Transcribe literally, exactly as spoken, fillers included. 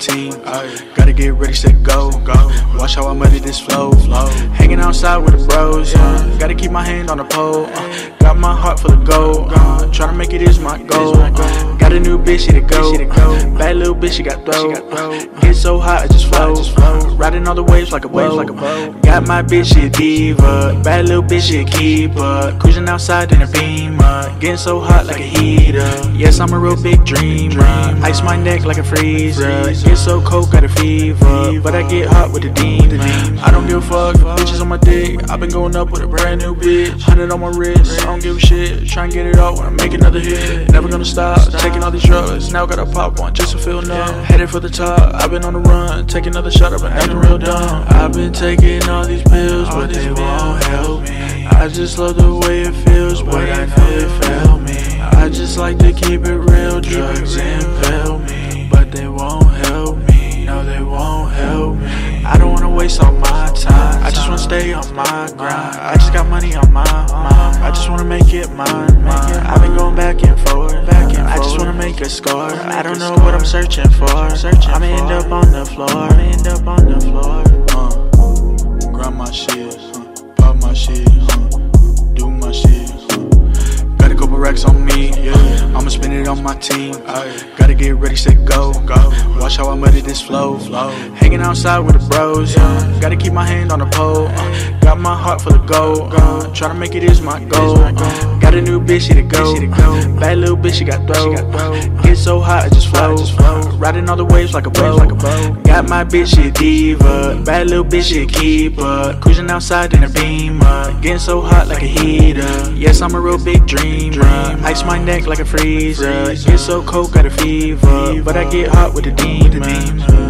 team. Gotta get ready, set, go. Watch how I muddy this flow. Hanging outside with the bros. Uh, gotta keep my hand on the pole. Uh, got my heart full of gold. Uh, tryna make it is my goal. Uh, got a new bitch, she to go. Uh, bad little bitch, she got throw. Uh, get so hot, it just flows. Uh, riding all the waves like a boat. Got my bitch, she a diva. Bad little bitch, she a keeper. Cruising outside in a Beamer. Getting so hot like a heater. Yes, I'm a real big dreamer. Ice my neck like a freezer. Get so cold, got a fever. But I get hot with the demon. I don't give a fuck, bitches on my dick. I've been going up with a brand new bitch. Hundred on my wrist, I don't give a shit. Try and get it out when I make another hit. Never gonna stop, taking all these drugs. Now gotta pop one just to feel numb. Headed for the top, I've been on the run. Take another shot, I've been acting real dumb. I've been taking all these pills, but they won't help me. I just love the way it feels, but I know it failed me. I just like to keep it real, drugs impel me, but they won't help me, no they won't help me. I don't wanna waste all my time, I just wanna stay on my grind. I just got money on my mind, I just wanna make it mine, mine. I've been going back and forth, back and forth. I just wanna make a score, I don't know what I'm searching for. I'ma end up on the floor, I'ma end up on the floor. Uh, grind my shit, uh, pop my shit, uh, do my shit. Got a couple racks on me, yeah. I'ma spend it on my team. Gotta get ready, set, go. Watch how I muddy this flow. Hanging outside with the bros. Uh, gotta keep my hand on the pole. Uh, got my heart full of gold. Uh, tryna make it is my goal. Uh, got a new bitch, she to go. Uh, bad little bitch, she got throw. Uh, get so hot, it just flows. Uh, riding all the waves like a boat. Got my bitch, she a diva. Bad little bitch, she a keeper. Cruising outside in a Beamer. Getting so hot like a heater. Yes, I'm a real big dreamer. Ice my neck like a freezer. Get so cold, got a fever. But I get hot with the demon.